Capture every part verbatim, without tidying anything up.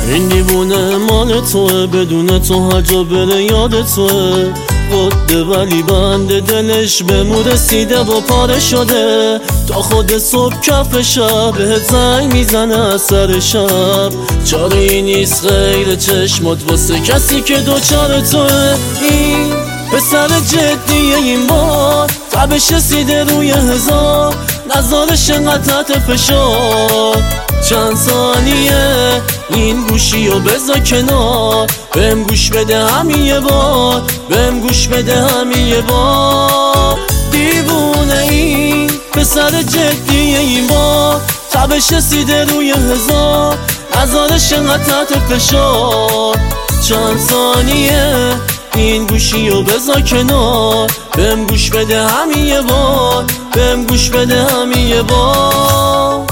این دیوونه مال توه، بدون تو هر جا بره یاد توه. قده ولی بنده دلش به مو رسیده و پاره شده. تا خود صبح کف شب بهت زنگ میزنه سر شب. چاره ای نیست غیر چشمات واسه کسی که دوچار توه. این پسر جدیه این بار، تبش رسیده روی هزار. نظارش انقدر تحت فشار. چند ثانیه این گوشی رو بذار کنار. بهم گوش بده همین یه بار، بهم گوش بده همین یه بار. دیوونه این پسر جدیه این بار، تبش رسیده روی هزار. نظارش انقدر تحت فشار. چند ثانیه این گوشی رو بذار کنار. بهم گوش بده همین یه بار، بهم گوش بده همین یه بار.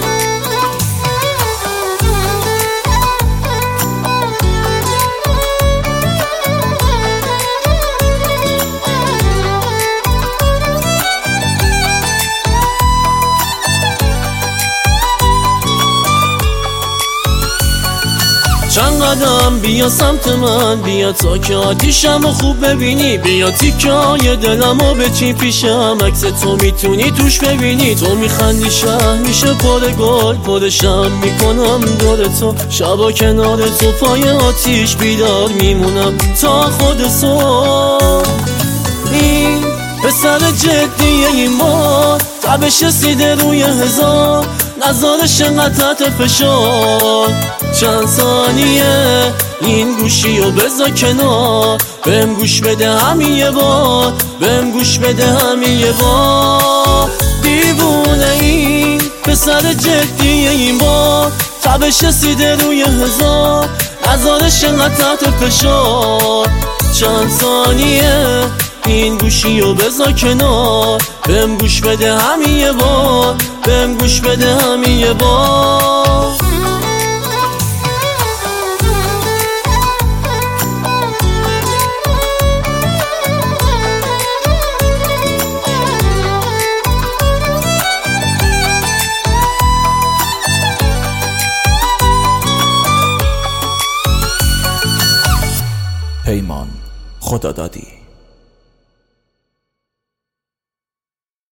چند قدم بیا سمت من، بیا تا که آتیشمو خوب ببینی. بیا تیکه های دلمو بچین پیشم، عکس تو میتونی توش ببینی. تو میخندی شهر میشه پر گل، پرشم میکنم دور تو. شبا کنار تو پای آتیش بیدار میمونم تا خود صبح. این پسر جدیه این بار، تبش رسیده روی هزار. نظارش انقدر تحت فشار. چند ثانیه این گوشی رو بذار کنار. بهم گوش بده همین یه بار، بهم گوش بده همین یه بار. دیوونه این پسر جدیه این بار، تبش رسیده روی هزار. نظارش انقدر تحت فشار. چند ثانیه این گوشی رو بذار کنار. بهم گوش بده همین یه بار، بهم گوش بده همین یه بار. پیمان خدادادی.